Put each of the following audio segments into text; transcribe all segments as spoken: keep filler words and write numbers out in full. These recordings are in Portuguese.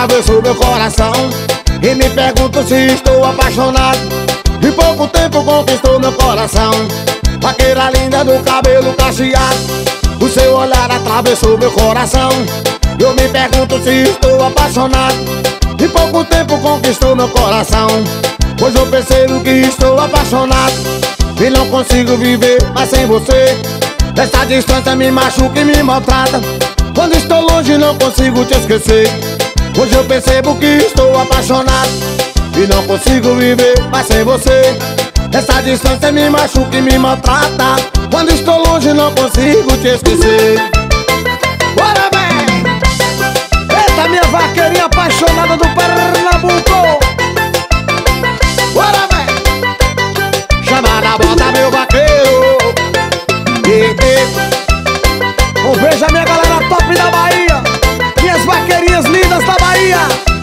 atravessou meu coração e me pergunto se estou apaixonado. Em pouco tempo conquistou meu coração. Vaqueira linda do cabelo cacheado, o seu olhar atravessou meu coração. Eu me pergunto se estou apaixonado. Em pouco tempo conquistou meu coração. Pois eu percebo que estou apaixonado e não consigo viver mais sem você. Essa distância me machuca e me maltrata. Quando estou longe não consigo te esquecer. Hoje eu percebo que estou apaixonado e não consigo viver mais sem você. Essa distância me machuca e me maltrata. Quando estou longe não consigo te esquecer. Bora, bem! Eita, minha vaqueirinha apaixonada do Pernambuco. Bora, bem! Chama na bota meu vaqueiro. E, e. Um beijo a minha galera top da Bahia, minhas vaqueirinhas lindas da Bahia.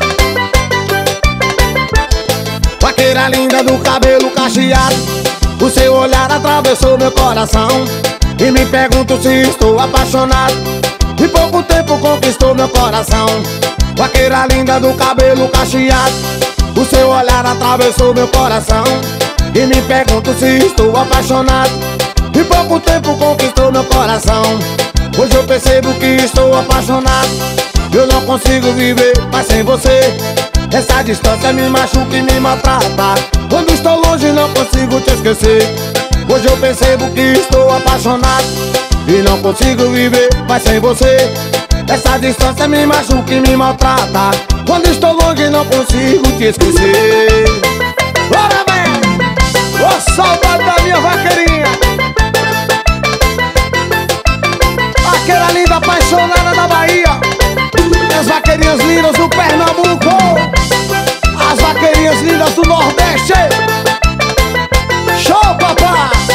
Vaqueira linda do cabelo cacheado, o seu olhar atravessou meu coração e me pergunto se estou apaixonado. Em pouco tempo conquistou meu coração. Vaqueira linda do cabelo cacheado, o seu olhar atravessou meu coração e me pergunto se estou apaixonado. Em pouco tempo conquistou meu coração. Hoje eu percebo que estou apaixonado. Eu não consigo viver mais sem você. Essa distância me machuca e me maltrata. Quando estou longe não consigo te esquecer. Hoje eu percebo que estou apaixonado e não consigo viver mais sem você. Essa distância me machuca e me maltrata. Quando estou longe não consigo te esquecer. Bora, bem! Ô, saudade da minha vaqueirinha, vaqueira linda apaixonada da Bahia, as vaqueirinhas lindas do Pernambuco, as vaqueirinhas lindas do Nordeste. Show, papai!